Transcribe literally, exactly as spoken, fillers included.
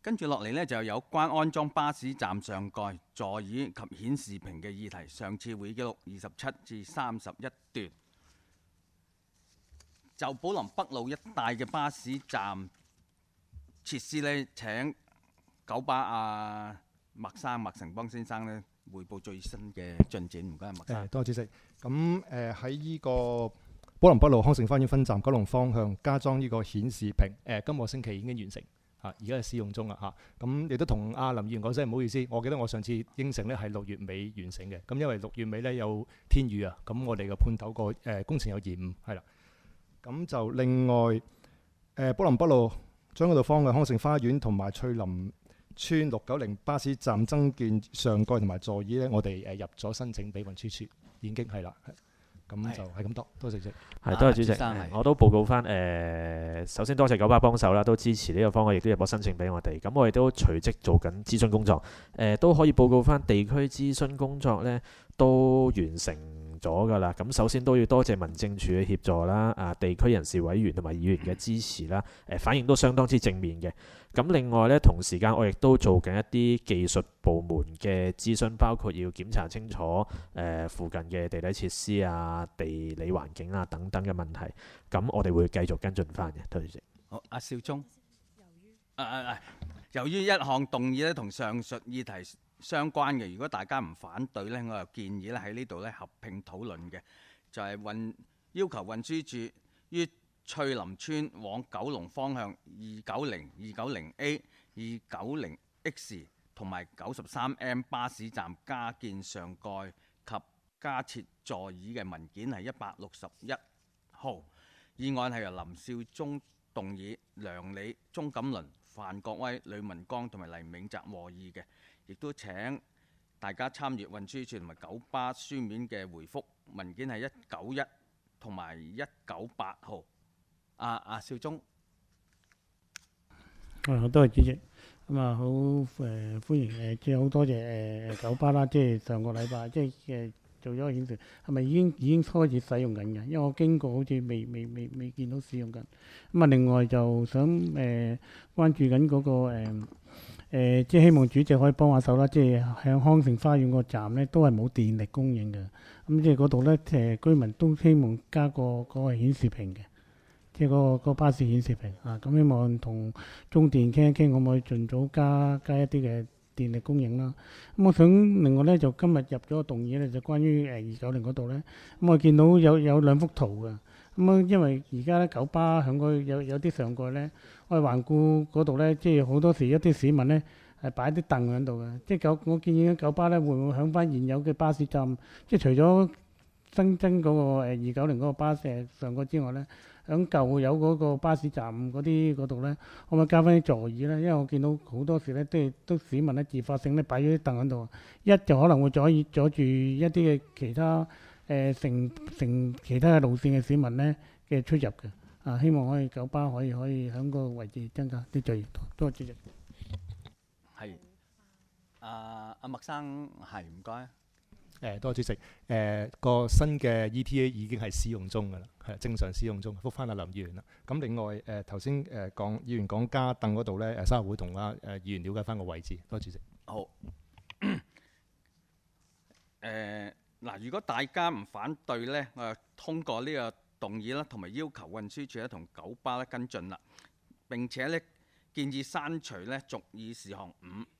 跟住落嚟呢，就有關安裝巴士站上蓋座椅及顯示屏嘅議題。上次會議記錄二十七至三十一段，就寶林北路一帶嘅巴士站設施呢，請九巴阿麥生麥成邦先生呢匯報最新嘅進展。唔該，麥生。 多謝主席。咁誒喺呢個寶林北路康城花園分站九龍方向加裝呢個顯示屏，誒、呃、今個星期已經完成。啊！而家係試用中啦嚇，咁亦都同阿林議員講聲唔好意思，我記得我上次應承咧係六月尾完成嘅，咁因為六月尾咧有天雨啊，咁我哋嘅判頭個誒工程有延誤，係啦。咁就另外誒寶林北路將軍澳方向康城花園同埋翠林村六九零巴士站增建上蓋同埋座椅咧，我哋誒入咗申請俾運輸署，已經係啦。咁就係咁多，多謝主席。 係，多謝主席。我都報告翻誒、呃，首先多謝九巴幫手啦，都支持呢個方案，亦都有個申請俾我哋。咁我哋都隨即做緊諮詢工作，誒、呃、都可以報告翻地區諮詢工作呢都完成咗㗎啦。咁首先都要多謝民政處嘅協助啦，啊地區人士委員同埋議員嘅支持啦，誒、呃、反應都相當之正面嘅。咁另外呢，同時間我亦都做緊一啲技術部門嘅諮詢，包括要檢查清楚誒、呃、附近嘅地底設施啊、地理環境啊等等嘅問題。咁我哋會繼續跟進翻嘅。多謝主席。 好，阿少忠。啊啊啊！由於一項動議咧同上述議題相關嘅，如果大家唔反對呢，我又建議咧喺呢度咧合併討論嘅，就係、是、運要求運輸署於翠林村往九龍方向二九零、二九零 A、二九零 X 同埋九十三 M 巴士站加建上蓋及加設座椅嘅文件係一百六十一號。議案係由林少忠動議，梁理、鍾錦麟、范國威、呂文剛同埋黎銘澤和議嘅，亦都請大家參閱運輸署同埋九巴書面嘅回覆文件係一九一同埋一九八號。阿、啊、阿、啊、少忠， 啊，多謝主席。咁啊，好誒、呃、歡迎誒，即係好多謝誒、呃、九巴啦，即係上個禮拜即係誒、呃、做咗個顯示，係咪已經已經開始使用緊嘅？因為我經過好似未未未未見到使用緊。咁啊，另外就想誒、呃、關注緊嗰、那個誒、呃呃、即係希望主席可以幫下手啦。即係喺康城花園個站咧，都係冇電力供應嘅。咁即係嗰度咧誒，居民都希望加個嗰個顯示屏嘅。即係、嗰個、嗰個巴士顯示屏啊，咁希望同中電傾一傾，可唔可以盡早加加一啲嘅電力供應啦？咁我想另外咧，就今日入咗個動議咧，就關於誒二九零嗰度咧，咁我見到有有兩幅圖嘅，咁啊，因為而家咧九巴響嗰有有啲上蓋咧，我哋環顧嗰度咧，即係好多時一啲市民咧係擺啲凳喺度嘅，即係九我建議九巴咧會唔會響翻現有嘅巴士站，即係除咗新增嗰個誒二九零嗰個巴士上蓋之外咧，響舊有嗰個巴士站嗰啲嗰度咧，可唔可以加翻啲座椅咧？因為我見到好多時咧，都係都市民咧自發性咧擺咗啲凳喺度，一就可能會阻阻住一啲嘅其他誒、呃、乘乘其他嘅路線嘅市民咧嘅出入嘅。啊，希望可以九巴可以可以喺個位置增加啲座椅。多謝主席。 係。阿阿麥生係唔該。 誒多謝主席，誒、呃、個新嘅 E T A 已經係使用中㗎啦，係正常使用中。覆返阿林議員啦。咁另外誒頭先誒講議員講加凳嗰度咧，誒稍後會同阿誒議員了解返個位置。多謝主席。 好。誒嗱、呃，如果大家唔反對咧，我就通過呢個動議啦，同埋要求運輸署咧同九巴咧跟進啦。並且咧建議刪除咧俗議事項五。